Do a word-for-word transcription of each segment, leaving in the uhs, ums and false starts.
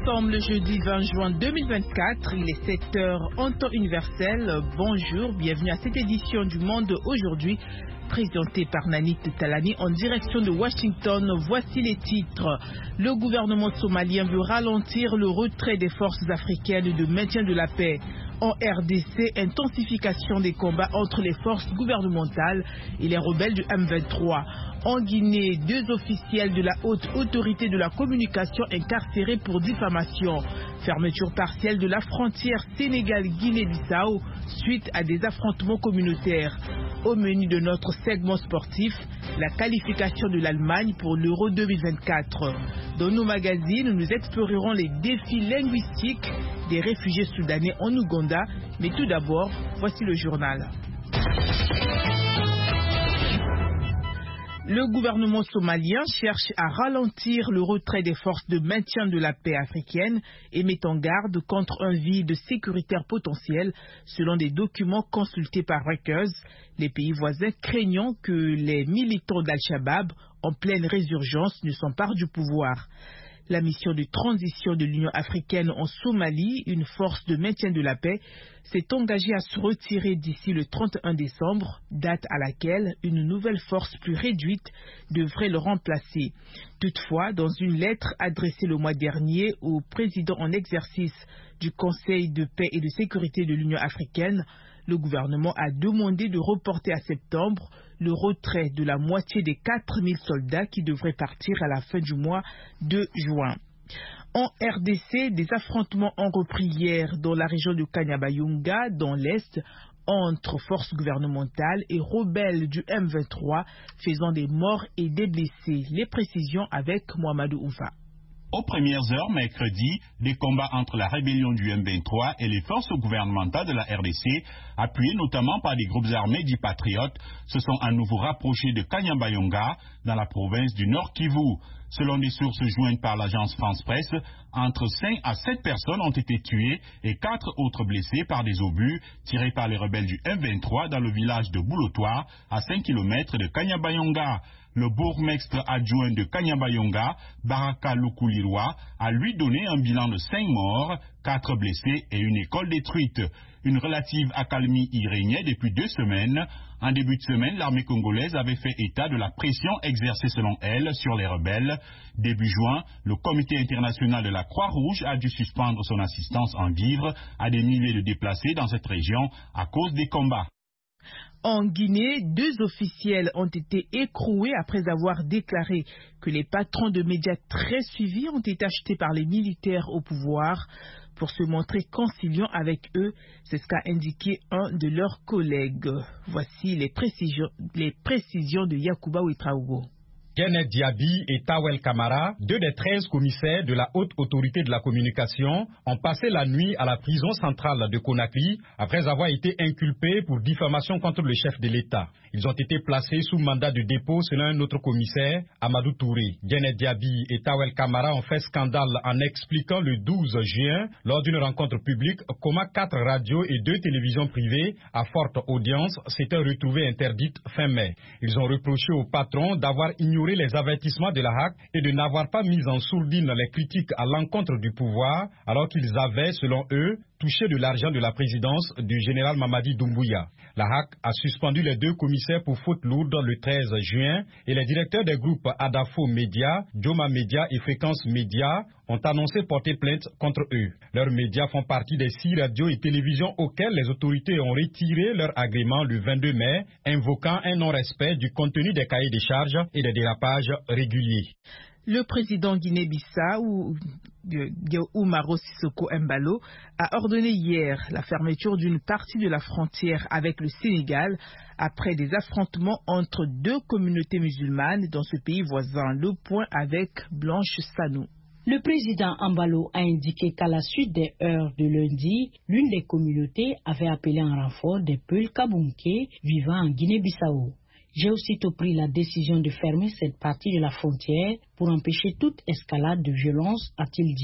sommes le jeudi vingt juin deux mille vingt-quatre, il est sept heures en temps universel. Bonjour, bienvenue à cette édition du Monde aujourd'hui, présentée par Nanit Talani en direction de Washington. Voici les titres. Le gouvernement somalien veut ralentir le retrait des forces africaines de maintien de la paix. En R D C, intensification des combats entre les forces gouvernementales et les rebelles du M vingt-trois. En Guinée, deux officiels de la haute autorité de la communication incarcérés pour diffamation. Fermeture partielle de la frontière Sénégal-Guinée-Bissau suite à des affrontements communautaires. Au menu de notre segment sportif, la qualification de l'Allemagne pour l'Euro deux mille vingt-quatre. Dans nos magazines, nous explorerons les défis linguistiques des réfugiés soudanais en Ouganda. Mais tout d'abord, voici le journal. Le gouvernement somalien cherche à ralentir le retrait des forces de maintien de la paix africaines et met en garde contre un vide sécuritaire potentiel, selon des documents consultés par Reuters, les pays voisins craignant que les militants d'Al-Shabaab, en pleine résurgence, ne s'emparent du pouvoir. La mission de transition de l'Union africaine en Somalie, une force de maintien de la paix, s'est engagée à se retirer d'ici le trente et un décembre, date à laquelle une nouvelle force plus réduite devrait le remplacer. Toutefois, dans une lettre adressée le mois dernier au président en exercice du Conseil de paix et de sécurité de l'Union africaine, le gouvernement a demandé de reporter à septembre le retrait de la moitié des quatre mille soldats qui devraient partir à la fin du mois de juin. En R D C, des affrontements ont repris hier dans la région de Kanyabayonga, dans l'Est, entre forces gouvernementales et rebelles du M vingt-trois, faisant des morts et des blessés. Les précisions avec Mohamedou Oufa. Aux premières heures mercredi, des combats entre la rébellion du M vingt-trois et les forces gouvernementales de la R D C, appuyées notamment par des groupes armés dits patriotes, se sont à nouveau rapprochés de Kanyabayonga, dans la province du Nord Kivu. Selon des sources jointes par l'agence France Presse, entre cinq à sept personnes ont été tuées et quatre autres blessées par des obus tirés par les rebelles du M vingt-trois dans le village de Boulotoa, à cinq kilomètres de Kanyabayonga. Le bourgmestre adjoint de Kanyabayonga, Baraka Lukulirwa, a lui donné un bilan de cinq morts, quatre blessés et une école détruite. Une relative accalmie y régnait depuis deux semaines. En début de semaine, l'armée congolaise avait fait état de la pression exercée selon elle sur les rebelles. Début juin, le comité international de la Croix-Rouge a dû suspendre son assistance en vivres à des milliers de déplacés dans cette région à cause des combats. En Guinée, deux officiels ont été écroués après avoir déclaré que les patrons de médias très suivis ont été achetés par les militaires au pouvoir pour se montrer conciliants avec eux. C'est ce qu'a indiqué un de leurs collègues. Voici les précisions, les précisions de Yacouba Ouetraogo. Kenneth Diaby et Tawel Kamara, deux des treize commissaires de la haute autorité de la communication, ont passé la nuit à la prison centrale de Conakry après avoir été inculpés pour diffamation contre le chef de l'État. Ils ont été placés sous mandat de dépôt selon un autre commissaire, Amadou Touré. Kenneth Diaby et Tawel Kamara ont fait scandale en expliquant le douze juin, lors d'une rencontre publique, comment quatre radios et deux télévisions privées à forte audience s'étaient retrouvées interdites fin mai. Ils ont reproché au patron d'avoir ignoré les avertissements de la H A C et de n'avoir pas mis en sourdine les critiques à l'encontre du pouvoir, alors qu'ils avaient, selon eux, touché de l'argent de la présidence du général Mamadi Doumbouya. La H A C a suspendu les deux commissaires pour faute lourde le treize juin et les directeurs des groupes Adafo Média, Joma Média et Fréquence Média ont annoncé porter plainte contre eux. Leurs médias font partie des six radios et télévisions auxquelles les autorités ont retiré leur agrément le vingt-deux mai, invoquant un non-respect du contenu des cahiers des charges et des dérapages réguliers. Le président Guinée-Bissau, Umaro Sissoko Embalo, a ordonné hier la fermeture d'une partie de la frontière avec le Sénégal après des affrontements entre deux communautés musulmanes dans ce pays voisin. Le point avec Blanche Sanou. Le président Embalo a indiqué qu'à la suite des heurts de lundi, l'une des communautés avait appelé en renfort des Peuls Kabunké vivant en Guinée-Bissau. J'ai aussitôt pris la décision de fermer cette partie de la frontière pour empêcher toute escalade de violence, a-t-il dit.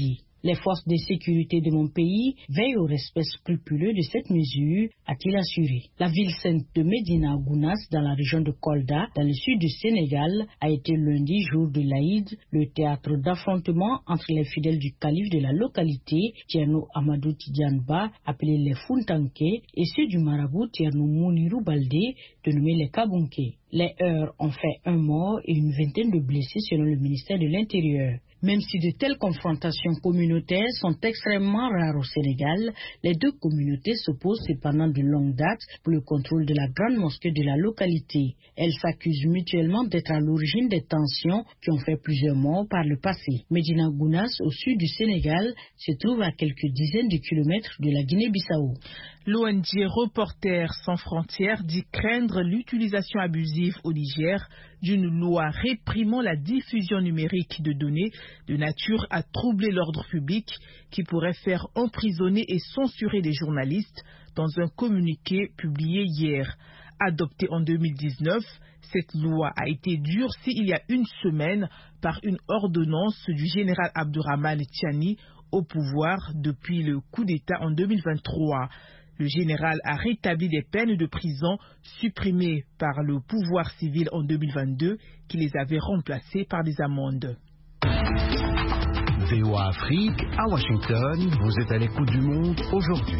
Les forces de sécurité de mon pays veillent au respect scrupuleux de cette mesure, a-t-il assuré. La ville sainte de Médina Gounass, dans la région de Kolda, dans le sud du Sénégal, a été lundi, jour de l'Aïd, le théâtre d'affrontement entre les fidèles du calife de la localité, Thierno Amadou Tidiane-Ba, appelé les Funtanké, et ceux du marabout Thierno Mounirou Baldé, dénommé les Kabunké. Les heurts ont fait un mort et une vingtaine de blessés selon le ministère de l'Intérieur. Même si de telles confrontations communautaires sont extrêmement rares au Sénégal, les deux communautés s'opposent cependant de longue date pour le contrôle de la grande mosquée de la localité. Elles s'accusent mutuellement d'être à l'origine des tensions qui ont fait plusieurs morts par le passé. Médina Gounass, au sud du Sénégal, se trouve à quelques dizaines de kilomètres de la Guinée-Bissau. L'O N G Reporters sans frontières dit craindre l'utilisation abusive au Niger d'une loi réprimant la diffusion numérique de données de nature à troubler l'ordre public qui pourrait faire emprisonner et censurer des journalistes dans un communiqué publié hier. Adoptée en deux mille dix-neuf, cette loi a été durcie il y a une semaine par une ordonnance du général Abdourahmane Tiani au pouvoir depuis le coup d'État en deux mille vingt-trois. Le général a rétabli des peines de prison supprimées par le pouvoir civil en deux mille vingt-deux qui les avait remplacées par des amendes. V O A Afrique, à Washington, vous êtes à l'écoute du monde aujourd'hui.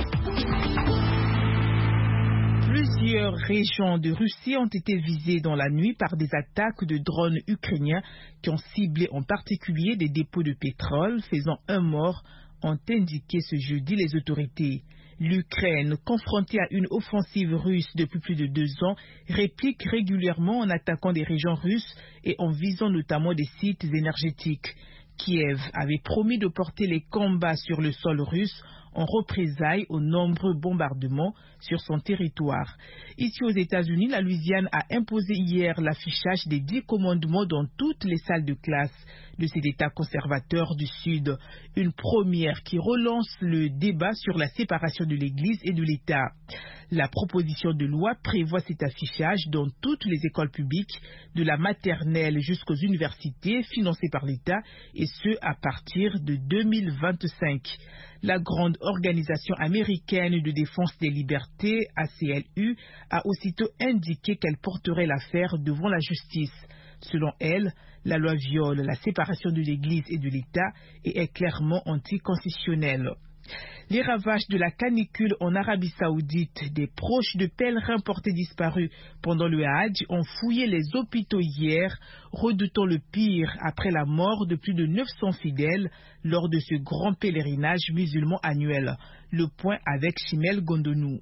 Plusieurs régions de Russie ont été visées dans la nuit par des attaques de drones ukrainiens qui ont ciblé en particulier des dépôts de pétrole, faisant un mort, ont indiqué ce jeudi les autorités. L'Ukraine, confrontée à une offensive russe depuis plus de deux ans, réplique régulièrement en attaquant des régions russes et en visant notamment des sites énergétiques. Kiev avait promis de porter les combats sur le sol russe en représailles aux nombreux bombardements sur son territoire. Ici aux États-Unis, la Louisiane a imposé hier l'affichage des dix commandements dans toutes les salles de classe de cet État conservateur du Sud. Une première qui relance le débat sur la séparation de l'Église et de l'État. La proposition de loi prévoit cet affichage dans toutes les écoles publiques, de la maternelle jusqu'aux universités financées par l'État, et ce à partir de deux mille vingt-cinq. La grande organisation américaine de défense des libertés, A C L U, a aussitôt indiqué qu'elle porterait l'affaire devant la justice. Selon elle, la loi viole la séparation de l'Église et de l'État et est clairement anticonstitutionnelle. Les ravages de la canicule en Arabie Saoudite, des proches de pèlerins portés disparus pendant le Hajj ont fouillé les hôpitaux hier, redoutant le pire après la mort de plus de neuf cents fidèles lors de ce grand pèlerinage musulman annuel. Le point avec Chimel Gondonou.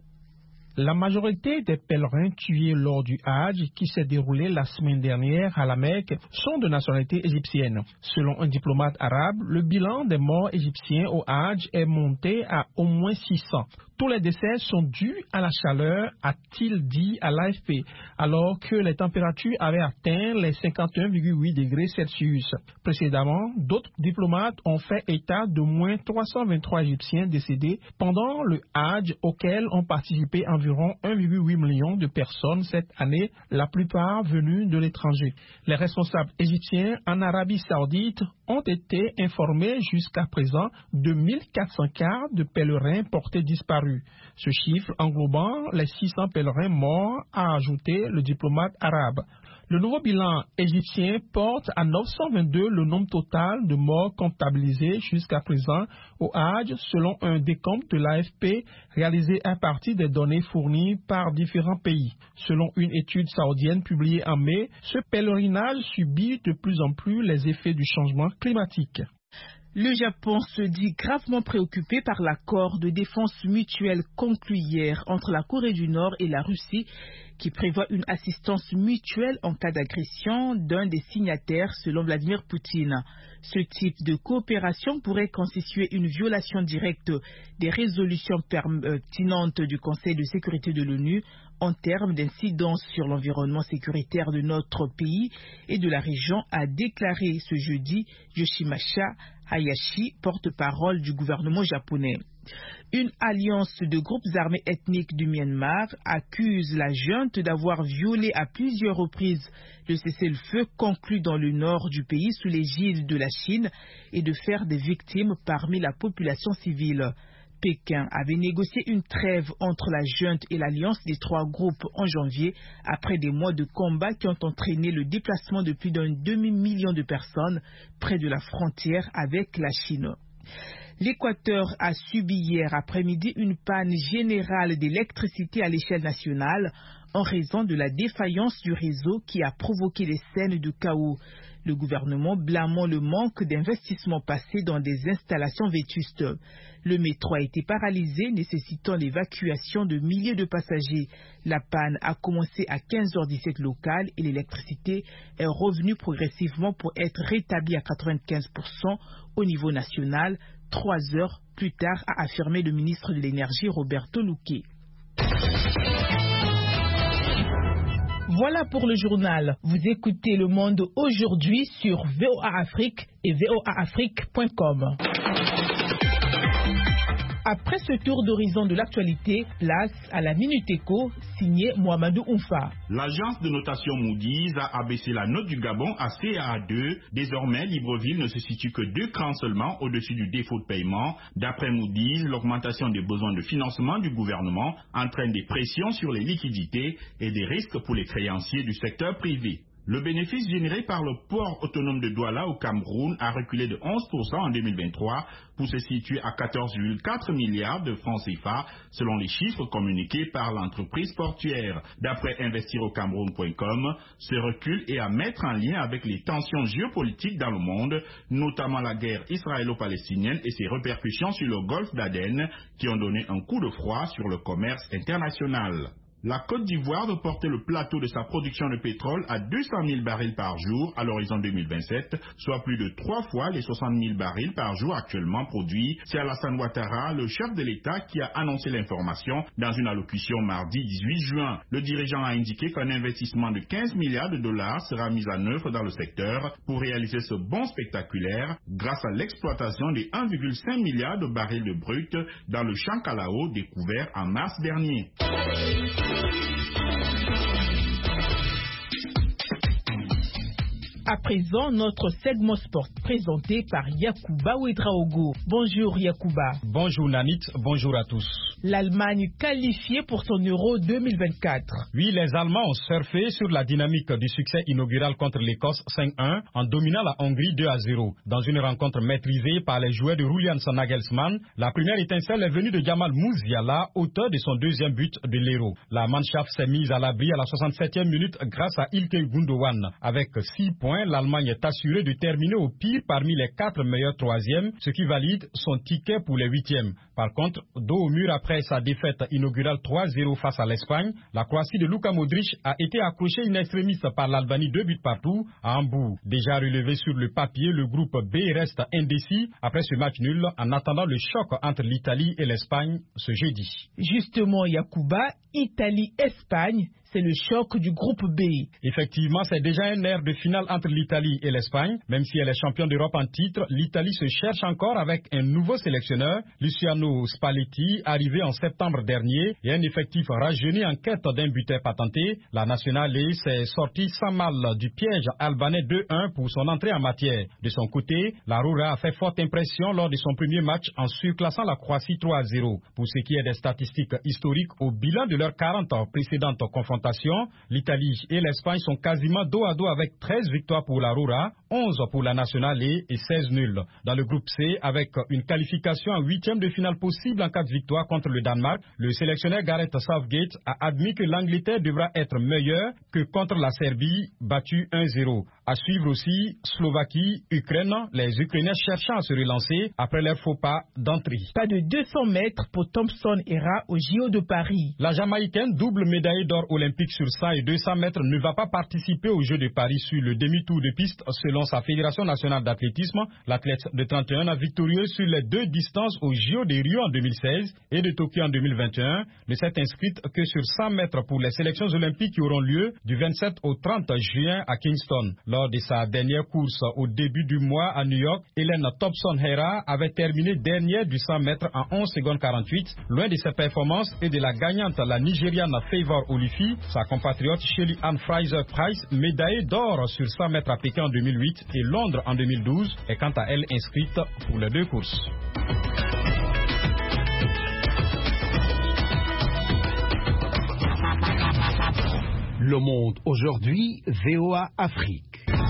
La majorité des pèlerins tués lors du Hajj qui s'est déroulé la semaine dernière à la Mecque sont de nationalité égyptienne. Selon un diplomate arabe, le bilan des morts égyptiens au Hajj est monté à au moins six cents. Tous les décès sont dus à la chaleur, a-t-il dit à l'A F P, alors que les températures avaient atteint les cinquante et un virgule huit degrés Celsius. Précédemment, d'autres diplomates ont fait état de moins trois cent vingt-trois Égyptiens décédés pendant le Hajj auquel ont participé environ un virgule huit million de personnes cette année, la plupart venues de l'étranger. Les responsables égyptiens en Arabie Saoudite ont été informés jusqu'à présent de mille quatre cents cas de pèlerins portés disparus. Ce chiffre englobant les six cents pèlerins morts, a ajouté le diplomate arabe. Le nouveau bilan égyptien porte à neuf cent vingt-deux le nombre total de morts comptabilisés jusqu'à présent au Hajj selon un décompte de l'A F P réalisé à partir des données fournies par différents pays. Selon une étude saoudienne publiée en mai, ce pèlerinage subit de plus en plus les effets du changement climatique. Le Japon se dit gravement préoccupé par l'accord de défense mutuelle conclu hier entre la Corée du Nord et la Russie qui prévoit une assistance mutuelle en cas d'agression d'un des signataires selon Vladimir Poutine. Ce type de coopération pourrait constituer une violation directe des résolutions pertinentes du Conseil de sécurité de l'ONU en termes d'incidence sur l'environnement sécuritaire de notre pays et de la région, a déclaré ce jeudi Yoshimasa Hayashi, porte-parole du gouvernement japonais. Une alliance de groupes armés ethniques du Myanmar accuse la junte d'avoir violé à plusieurs reprises le cessez-le-feu conclu dans le nord du pays sous l'égide de la Chine et de faire des victimes parmi la population civile. Pékin avait négocié une trêve entre la junte et l'alliance des trois groupes en janvier après des mois de combats qui ont entraîné le déplacement de plus d'un demi-million de personnes près de la frontière avec la Chine. L'Équateur a subi hier après-midi une panne générale d'électricité à l'échelle nationale en raison de la défaillance du réseau qui a provoqué des scènes de chaos. Le gouvernement blâmant le manque d'investissements passés dans des installations vétustes. Le métro a été paralysé, nécessitant l'évacuation de milliers de passagers. La panne a commencé à quinze heures dix-sept locales et l'électricité est revenue progressivement pour être rétablie à quatre-vingt-quinze pour cent au niveau national, trois heures plus tard, a affirmé le ministre de l'Énergie Roberto Luque. Voilà pour le journal. Vous écoutez Le Monde aujourd'hui sur V O A Afrique et V O A Afrique point com. Après ce tour d'horizon de l'actualité, place à la Minute Éco, signé Mohamedou Oumfa. L'agence de notation Moody's a abaissé la note du Gabon à C A A deux. Désormais, Libreville ne se situe que deux crans seulement au-dessus du défaut de paiement. D'après Moody's, l'augmentation des besoins de financement du gouvernement entraîne des pressions sur les liquidités et des risques pour les créanciers du secteur privé. Le bénéfice généré par le port autonome de Douala au Cameroun a reculé de onze pour cent en deux mille vingt-trois pour se situer à quatorze virgule quatre milliards de francs C F A selon les chiffres communiqués par l'entreprise portuaire. D'après investir au cameroun point com, ce recul est à mettre en lien avec les tensions géopolitiques dans le monde, notamment la guerre israélo-palestinienne et ses répercussions sur le golfe d'Aden qui ont donné un coup de froid sur le commerce international. La Côte d'Ivoire veut porter le plateau de sa production de pétrole à deux cent mille barils par jour à l'horizon deux mille vingt-sept, soit plus de trois fois les soixante mille barils par jour actuellement produits. C'est Alassane Ouattara, le chef de l'État, qui a annoncé l'information dans une allocution mardi dix-huit juin. Le dirigeant a indiqué qu'un investissement de quinze milliards de dollars sera mis en œuvre dans le secteur pour réaliser ce bond spectaculaire grâce à l'exploitation des un virgule cinq milliard de barils de brut dans le champ Kalao découvert en mars dernier. À présent, notre segment sport présenté par Yacouba Ouedraogo. Bonjour Yacouba. Bonjour Nanit, bonjour à tous. L'Allemagne qualifiée pour son Euro deux mille vingt-quatre. Oui, les Allemands ont surfé sur la dynamique du succès inaugural contre l'Écosse cinq un en dominant la Hongrie deux à zéro. Dans une rencontre maîtrisée par les joueurs de Julian Nagelsmann, la première étincelle est venue de Jamal Musiala, auteur de son deuxième but de l'Euro. La Mannschaft s'est mise à l'abri à la soixante-septième minute grâce à Ilkay Gundogan. Avec six points, l'Allemagne est assurée de terminer au pire parmi les quatre meilleurs troisièmes, ce qui valide son ticket pour les huitièmes. Par contre, dos au mur après sa défaite inaugurale trois zéro face à l'Espagne, la Croatie de Luka Modric a été accrochée in extremis par l'Albanie deux buts partout à Hambourg. Déjà relevé sur le papier, le groupe B reste indécis après ce match nul en attendant le choc entre l'Italie et l'Espagne ce jeudi. Justement, Yacouba, Italie-Espagne, c'est le choc du groupe B. Effectivement, c'est déjà un air de finale entre l'Italie et l'Espagne. Même si elle est championne d'Europe en titre, l'Italie se cherche encore avec un nouveau sélectionneur, Luciano Spalletti, arrivé en septembre dernier, et un effectif rajeuni en quête d'un buteur patenté. La nationale s'est sortie sans mal du piège albanais deux un pour son entrée en matière. De son côté, la Roura a fait forte impression lors de son premier match en surclassant la Croatie trois à zéro. Pour ce qui est des statistiques historiques, au bilan de leurs quarante précédentes confrontations, l'Italie et l'Espagne sont quasiment dos à dos avec treize victoires pour la Roura, onze pour la nationale et seize nuls. Dans le groupe C, avec une qualification en huitième de finale possible en cas de victoire contre le Danemark, le sélectionneur Gareth Southgate a admis que l'Angleterre devra être meilleure que contre la Serbie, battue un zéro. À suivre aussi Slovaquie, Ukraine, les Ukrainiens cherchant à se relancer après leur faux pas d'entrée. Pas de deux cents mètres pour Thompson Hera au J O de Paris. La Jamaïcaine, double médaillée d'or olympique sur cent et deux cents mètres, ne va pas participer aux Jeux de Paris sur le demi-tour de piste selon sa Fédération nationale d'athlétisme. L'athlète de trente et un ans victorieux sur les deux distances au J O de Rio en deux mille seize et de Tokyo en deux mille vingt et un ne s'est inscrite que sur cent mètres pour les sélections olympiques qui auront lieu du vingt-sept au trente juin à Kingston. Lors de sa dernière course au début du mois à New York, Hélène Thompson-Herah avait terminé dernière du cent mètres en onze secondes quarante-huit. Loin de ses performances et de la gagnante, la Nigériane Favour Olifi, sa compatriote Shelly Ann Fraser-Price, médaillée d'or sur cent mètres à Pékin en deux mille huit et Londres en deux mille douze, est quant à elle inscrite pour les deux courses. Le Monde aujourd'hui, V O A Afrique.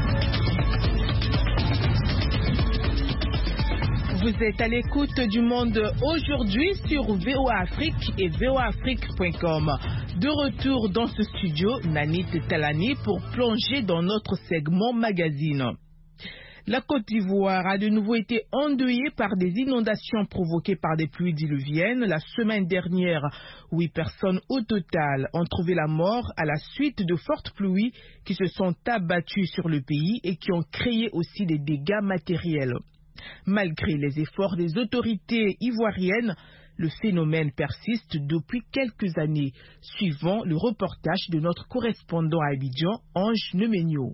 Vous êtes à l'écoute du Monde aujourd'hui sur V O A Afrique et V O A Afrique point com. De retour dans ce studio, Nanit Talani pour plonger dans notre segment magazine. La Côte d'Ivoire a de nouveau été endeuillée par des inondations provoquées par des pluies diluviennes. La semaine dernière, huit personnes au total ont trouvé la mort à la suite de fortes pluies qui se sont abattues sur le pays et qui ont créé aussi des dégâts matériels. Malgré les efforts des autorités ivoiriennes, le phénomène persiste depuis quelques années, suivant le reportage de notre correspondant à Abidjan, Ange Nemenyo.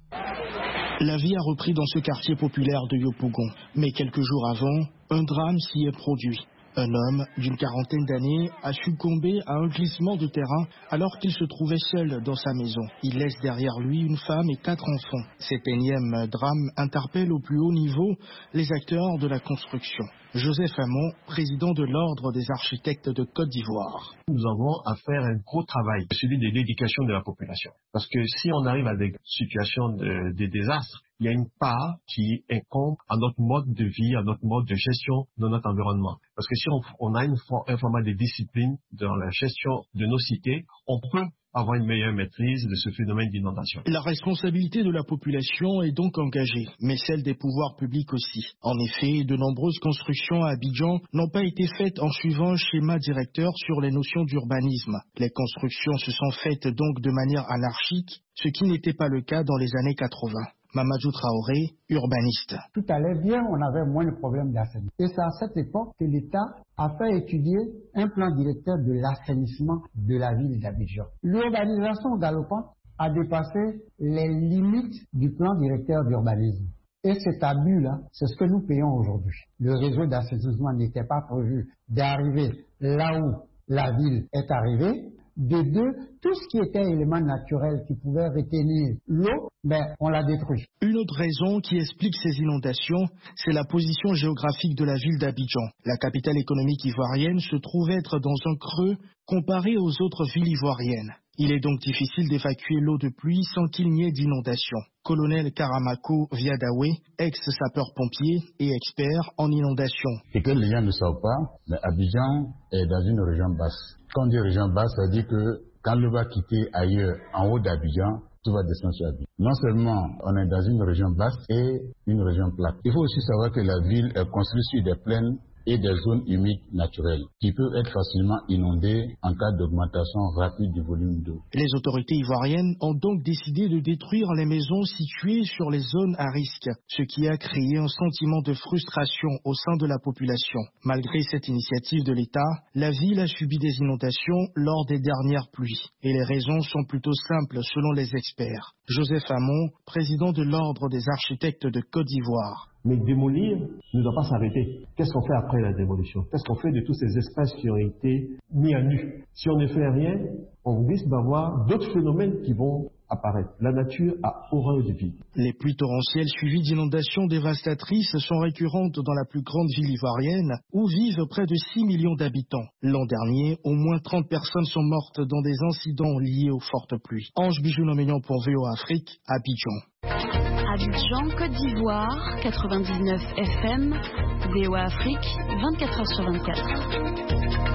La vie a repris dans ce quartier populaire de Yopougon, mais quelques jours avant, un drame s'y est produit. Un homme d'une quarantaine d'années a succombé à un glissement de terrain alors qu'il se trouvait seul dans sa maison. Il laisse derrière lui une femme et quatre enfants. Cet énième drame interpelle au plus haut niveau les acteurs de la construction. Joseph Hamon, président de l'Ordre des architectes de Côte d'Ivoire. Nous avons à faire un gros travail, celui de l'éducation de la population. Parce que si on arrive à des situations de, de désastre, il y a une part qui incombe à notre mode de vie, à notre mode de gestion de notre environnement. Parce que si on, on a une, un format de discipline dans la gestion de nos cités, on peut avoir une meilleure maîtrise de ce phénomène d'inondation. La responsabilité de la population est donc engagée, mais celle des pouvoirs publics aussi. En effet, de nombreuses constructions à Abidjan n'ont pas été faites en suivant un schéma directeur sur les notions d'urbanisme. Les constructions se sont faites donc de manière anarchique, ce qui n'était pas le cas dans les années quatre-vingt. Mamadou Traoré, urbaniste. Tout allait bien, on avait moins de problèmes d'assainissement. Et c'est à cette époque que l'État a fait étudier un plan directeur de l'assainissement de la ville d'Abidjan. L'urbanisation galopante a dépassé les limites du plan directeur d'urbanisme. Et cet abus-là, c'est ce que nous payons aujourd'hui. Le réseau d'assainissement n'était pas prévu d'arriver là où la ville est arrivée. De deux, tout ce qui était élément naturel qui pouvait retenir l'eau, ben, on l'a détruit. Une autre raison qui explique ces inondations, c'est la position géographique de la ville d'Abidjan. La capitale économique ivoirienne se trouve être dans un creux comparé aux autres villes ivoiriennes. Il est donc difficile d'évacuer l'eau de pluie sans qu'il n'y ait d'inondation. Colonel Karamako Viadawe, ex-sapeur-pompier et expert en inondation. Et que les gens ne savent pas, mais Abidjan est dans une région basse. Quand on dit région basse, ça veut dire que quand l'eau va quitter ailleurs, en haut d'Abidjan, tout va descendre sur Abidjan. Non seulement on est dans une région basse et une région plate. Il faut aussi savoir que la ville est construite sur des plaines et des zones humides naturelles qui peuvent être facilement inondées en cas d'augmentation rapide du volume d'eau. Les autorités ivoiriennes ont donc décidé de détruire les maisons situées sur les zones à risque, ce qui a créé un sentiment de frustration au sein de la population. Malgré cette initiative de l'État, la ville a subi des inondations lors des dernières pluies. Et les raisons sont plutôt simples selon les experts. Joseph Hamon, président de l'Ordre des architectes de Côte d'Ivoire. Mais démolir ne doit pas s'arrêter. Qu'est-ce qu'on fait après la démolition? Qu'est-ce qu'on fait de tous ces espaces qui ont été mis à nu? Si on ne fait rien, on risque d'avoir d'autres phénomènes qui vont apparaître. La nature a horreur du vide. Les pluies torrentielles suivies d'inondations dévastatrices sont récurrentes dans la plus grande ville ivoirienne où vivent près de six millions d'habitants. L'an dernier, au moins trente personnes sont mortes dans des incidents liés aux fortes pluies. Ange Bijou-Noménian pour V O A Afrique, Abidjan. Abidjan, Côte d'Ivoire, quatre-vingt-dix-neuf F M, V O A Afrique, vingt-quatre heures sur vingt-quatre.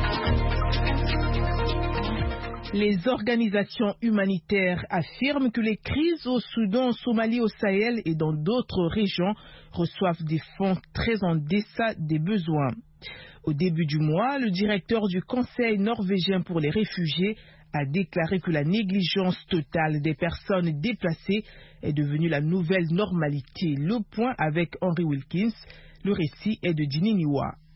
Les organisations humanitaires affirment que les crises au Soudan, au Somalie, au Sahel et dans d'autres régions reçoivent des fonds très en deçà des besoins. Au début du mois, le directeur du Conseil norvégien pour les réfugiés a déclaré que la négligence totale des personnes déplacées est devenue la nouvelle normalité. Le point avec Henry Wilkins, le récit est de Dini Niwa.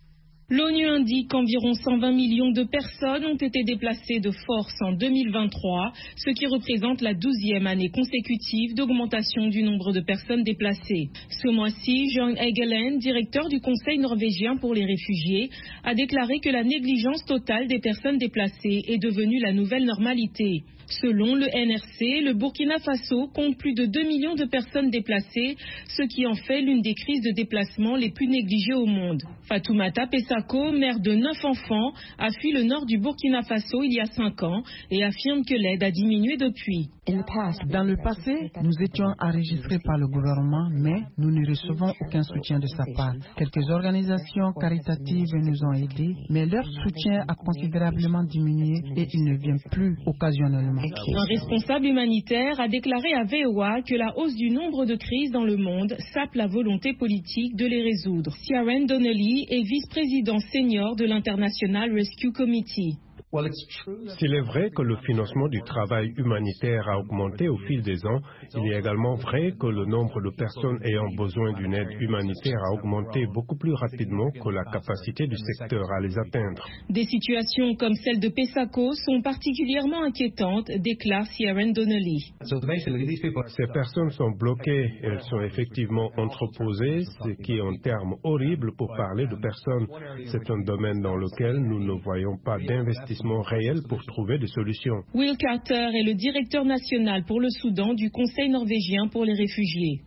L'ONU indique qu'environ cent vingt millions de personnes ont été déplacées de force en deux mille vingt-trois, ce qui représente la douzième année consécutive d'augmentation du nombre de personnes déplacées. Ce mois-ci, Jørgen Egeland, directeur du Conseil norvégien pour les réfugiés, a déclaré que la négligence totale des personnes déplacées est devenue la nouvelle normalité. Selon le N R C, le Burkina Faso compte plus de deux millions de personnes déplacées, ce qui en fait l'une des crises de déplacement les plus négligées au monde. Fatoumata Pessako, mère de neuf enfants, a fui le nord du Burkina Faso il y a cinq ans et affirme que l'aide a diminué depuis. Dans le passé, nous étions enregistrés par le gouvernement, mais nous ne recevons aucun soutien de sa part. Quelques organisations caritatives nous ont aidés, mais leur soutien a considérablement diminué et il ne vient plus occasionnellement. Un responsable humanitaire a déclaré à V O A que la hausse du nombre de crises dans le monde sape la volonté politique de les résoudre. Ciaran Donnelly est vice-président senior de l'International Rescue Committee. S'il est vrai que le financement du travail humanitaire a augmenté au fil des ans, il est également vrai que le nombre de personnes ayant besoin d'une aide humanitaire a augmenté beaucoup plus rapidement que la capacité du secteur à les atteindre. Des situations comme celle de Pessako sont particulièrement inquiétantes, déclare Ciaran Donnelly. Ces personnes sont bloquées, elles sont effectivement entreposées, ce qui est un terme horrible pour parler de personnes. C'est un domaine dans lequel nous ne voyons pas d'investissement réel pour trouver des solutions. Will Carter est le directeur national pour le Soudan du Conseil norvégien pour les réfugiés.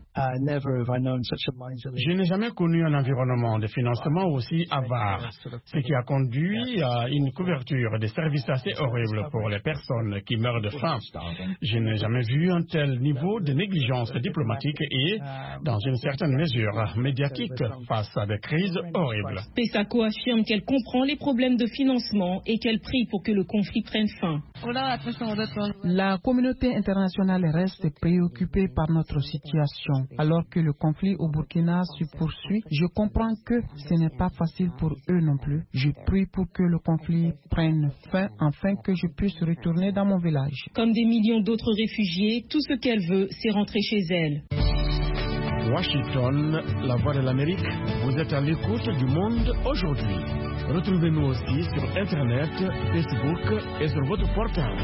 Je n'ai jamais connu un environnement de financement aussi avare, ce qui a conduit à une couverture des services assez horrible pour les personnes qui meurent de faim. Je n'ai jamais vu un tel niveau de négligence diplomatique et, dans une certaine mesure, médiatique face à des crises horribles. Pessako affirme qu'elle comprend les problèmes de financement et qu'elle prie pour que le conflit prenne fin. La communauté internationale reste préoccupée par notre situation. Alors que le conflit au Burkina se poursuit, je comprends que ce n'est pas facile pour eux non plus. Je prie pour que le conflit prenne fin afin que je puisse retourner dans mon village. Comme des millions d'autres réfugiés, tout ce qu'elle veut, c'est rentrer chez elle. Washington, la voix de l'Amérique, vous êtes à l'écoute du monde aujourd'hui. Retrouvez-nous aussi sur Internet, Facebook et sur votre portable.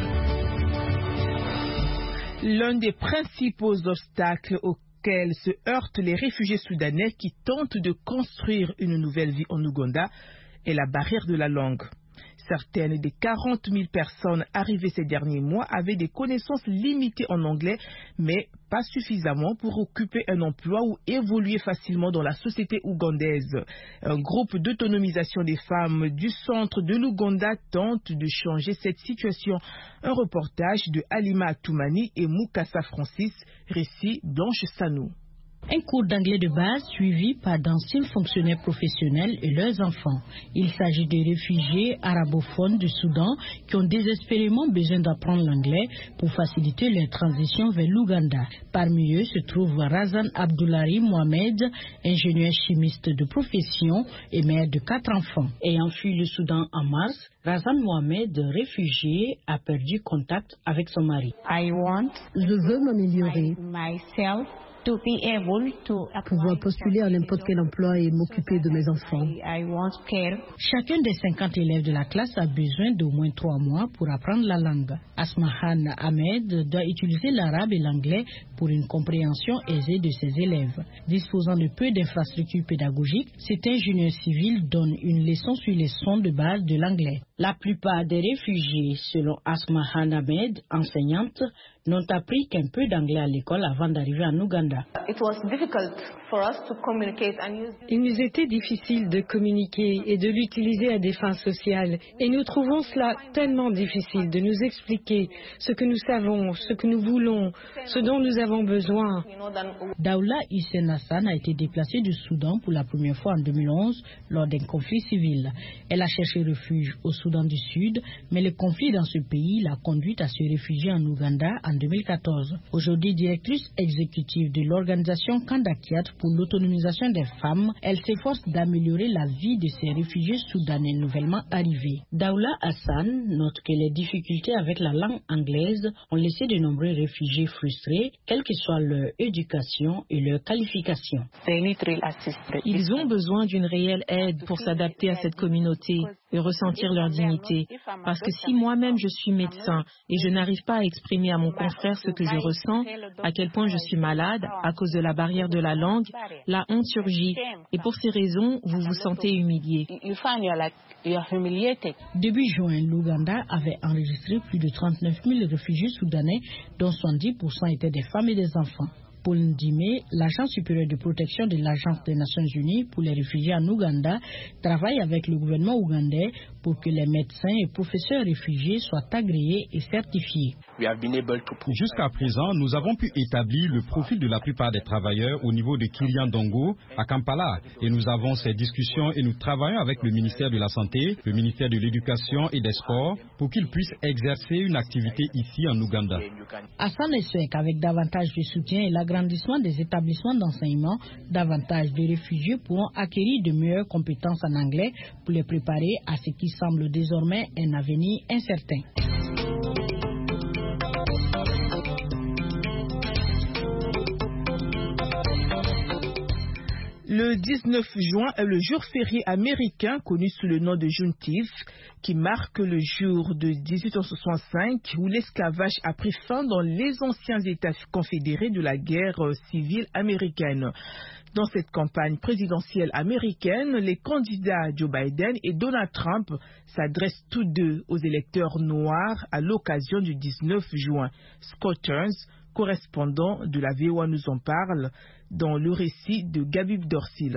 L'un des principaux obstacles auxquels se heurtent les réfugiés soudanais qui tentent de construire une nouvelle vie en Ouganda est la barrière de la langue. Certaines des quarante mille personnes arrivées ces derniers mois avaient des connaissances limitées en anglais, mais pas suffisamment pour occuper un emploi ou évoluer facilement dans la société ougandaise. Un groupe d'autonomisation des femmes du centre de l'Ouganda tente de changer cette situation. Un reportage de Halima Atoumani et Mukasa Francis, récit Blanche Sanou. Un cours d'anglais de base suivi par d'anciens fonctionnaires professionnels et leurs enfants. Il s'agit de réfugiés arabophones du Soudan qui ont désespérément besoin d'apprendre l'anglais pour faciliter leur transition vers l'Ouganda. Parmi eux se trouve Razan Abdoulari Mohamed, ingénieur chimiste de profession et mère de quatre enfants. Ayant fui le Soudan en mars, Razan Mohamed, réfugié, a perdu contact avec son mari. I want Je veux m'améliorer. myself to be able to pouvoir postuler à n'importe quel emploi et m'occuper de mes enfants. I want care. Chacun des cinquante élèves de la classe a besoin d'au moins trois mois pour apprendre la langue. Asmahan Ahmed doit utiliser l'arabe et l'anglais pour une compréhension aisée de ses élèves. Disposant de peu d'infrastructures pédagogiques, cet ingénieur civil donne une leçon sur les sons de base de l'anglais. La plupart des réfugiés, selon Asmahan Ahmed, enseignante, n'ont appris qu'un peu d'anglais à l'école avant d'arriver en Ouganda. Il nous était difficile de communiquer et de l'utiliser à des fins sociales. Et nous trouvons cela tellement difficile de nous expliquer ce que nous savons, ce que nous voulons, ce dont nous avons besoin. Daoula Hussein Hassan a été déplacée du Soudan pour la première fois en deux mille onze lors d'un conflit civil. Elle a cherché refuge au Soudan du Sud, mais le conflit dans ce pays l'a conduite à se réfugier en Ouganda en deux mille quatorze. Aujourd'hui directrice exécutive de l'organisation Kandakiat pour l'autonomisation des femmes, elle s'efforce d'améliorer la vie de ces réfugiés soudanais nouvellement arrivés. Daoula Hassan note que les difficultés avec la langue anglaise ont laissé de nombreux réfugiés frustrés, quelle que soit leur éducation et leur qualification. Ils ont besoin d'une réelle aide pour s'adapter à cette communauté et ressentir leur dignité. Parce que si moi-même je suis médecin et je n'arrive pas à exprimer à mon confrère ce que je ressens, à quel point je suis malade à cause de la barrière de la langue, la honte surgit. Et pour ces raisons, vous vous sentez humilié. Début juin, l'Ouganda avait enregistré plus de trente-neuf mille réfugiés soudanais, dont soixante-dix pour cent étaient des femmes et des enfants. Paul Ndime, l'agent supérieur de protection de l'Agence des Nations Unies pour les réfugiés en Ouganda, travaille avec le gouvernement ougandais pour que les médecins et professeurs réfugiés soient agréés et certifiés. Jusqu'à présent, nous avons pu établir le profil de la plupart des travailleurs au niveau de Kiriandongo, à Kampala. Et nous avons ces discussions et nous travaillons avec le ministère de la Santé, le ministère de l'Éducation et des Sports pour qu'ils puissent exercer une activité ici en Ouganda. Hassan espère qu'avec davantage de soutien et l'agrandissement des établissements d'enseignement, davantage de réfugiés pourront acquérir de meilleures compétences en anglais pour les préparer à ce qui semble désormais un avenir incertain. Le dix-neuf juin est le jour férié américain connu sous le nom de Juneteenth, qui marque le jour de dix-huit cent soixante-cinq où l'esclavage a pris fin dans les anciens États confédérés de la guerre civile américaine. Dans cette campagne présidentielle américaine, les candidats Joe Biden et Donald Trump s'adressent tous deux aux électeurs noirs à l'occasion du dix-neuf juin. Scott Turns, correspondant de la V O A, nous en parle dans le récit de Gabib Dorsil.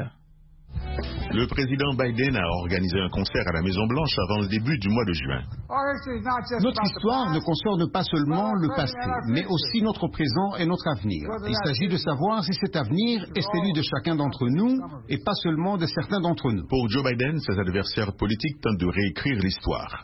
Le président Biden a organisé un concert à la Maison-Blanche avant le début du mois de juin. Notre histoire ne concerne pas seulement le passé, mais aussi notre présent et notre avenir. Il s'agit de savoir si cet avenir est celui de chacun d'entre nous et pas seulement de certains d'entre nous. Pour Joe Biden, ses adversaires politiques tentent de réécrire l'histoire.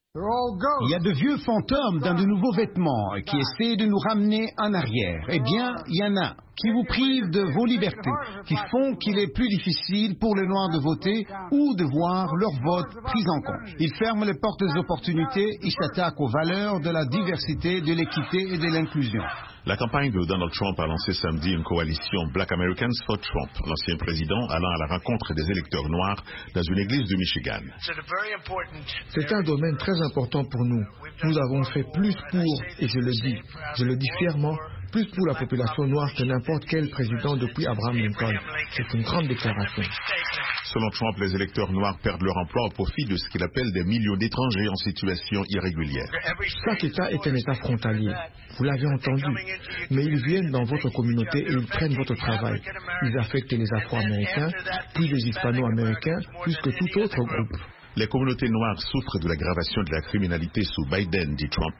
Il y a de vieux fantômes dans de nouveaux vêtements qui essaient de nous ramener en arrière. Eh bien, il y en a qui vous privent de vos libertés, qui font qu'il est plus difficile pour les Noirs de voter ou de voir leur vote pris en compte. Ils ferment les portes des opportunités, ils s'attaquent aux valeurs de la diversité, de l'équité et de l'inclusion. La campagne de Donald Trump a lancé samedi une coalition Black Americans for Trump, l'ancien président allant à la rencontre des électeurs noirs dans une église du Michigan. C'est un domaine très important pour nous. Nous avons fait plus pour, et je le dis, je le dis fièrement, plus pour la population noire que n'importe quel président depuis Abraham Lincoln. C'est une grande déclaration. Selon Trump, les électeurs noirs perdent leur emploi au profit de ce qu'il appelle des millions d'étrangers en situation irrégulière. Chaque État est un État frontalier. Vous l'avez entendu. Mais ils viennent dans votre communauté et ils prennent votre travail. Ils affectent les Afro-Américains, puis les Hispano-Américains, plus que tout autre groupe. Les communautés noires souffrent de l'aggravation de la criminalité sous Biden, dit Trump.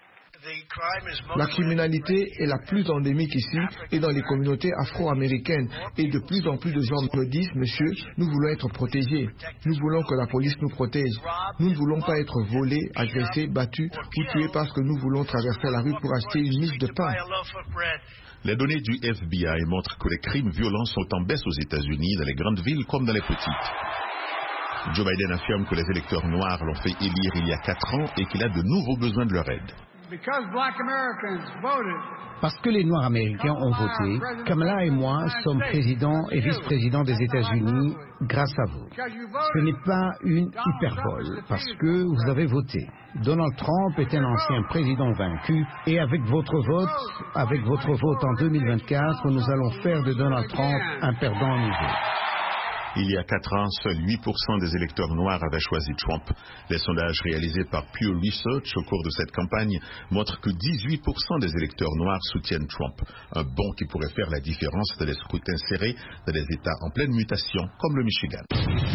La criminalité est la plus endémique ici et dans les communautés afro-américaines. Et de plus en plus de gens me disent, monsieur, nous voulons être protégés. Nous voulons que la police nous protège. Nous ne voulons pas être volés, agressés, battus ou tués parce que nous voulons traverser la rue pour acheter une miche de pain. Les données du F B I montrent que les crimes violents sont en baisse aux États-Unis, dans les grandes villes comme dans les petites. Joe Biden affirme que les électeurs noirs l'ont fait élire il y a quatre ans et qu'il a de nouveaux besoins de leur aide. Parce que les Noirs américains ont voté, Kamala et moi sommes présidents et vice-présidents des États-Unis grâce à vous. Ce n'est pas une hyperbole, parce que vous avez voté. Donald Trump est un ancien président vaincu, et avec votre vote, avec votre vote en deux mille vingt-quatre, nous allons faire de Donald Trump un perdant nouveau. Il y a quatre ans, seuls huit pour cent des électeurs noirs avaient choisi Trump. Les sondages réalisés par Pew Research au cours de cette campagne montrent que dix-huit pour cent des électeurs noirs soutiennent Trump. Un bond qui pourrait faire la différence dans les scrutins serrés dans des États en pleine mutation comme le Michigan.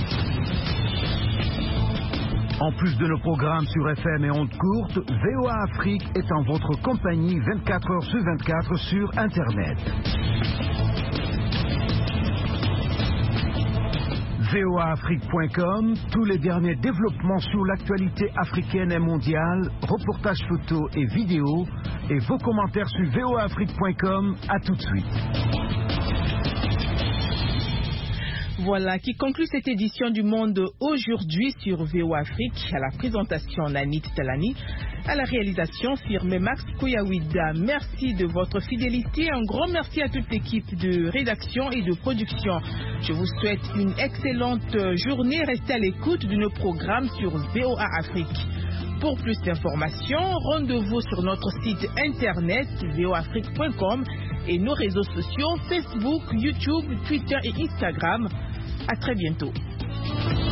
En plus de nos programmes sur F M et ondes courtes, V O A Afrique est en votre compagnie vingt-quatre heures sur vingt-quatre sur Internet. V O A Afrique point com, tous les derniers développements sur l'actualité africaine et mondiale, reportages photos et vidéos, et vos commentaires sur V O A Afrique point com. À tout de suite. Voilà qui conclut cette édition du Monde aujourd'hui sur V O Afrique. À la présentation, Nanit Talani. À la réalisation, firme Max Koyawida. Merci de votre fidélité. Un grand merci à toute l'équipe de rédaction et de production. Je vous souhaite une excellente journée. Restez à l'écoute de nos programmes sur V O A Afrique. Pour plus d'informations, rendez-vous sur notre site internet v o afrique point com et nos réseaux sociaux Facebook, YouTube, Twitter et Instagram. À très bientôt.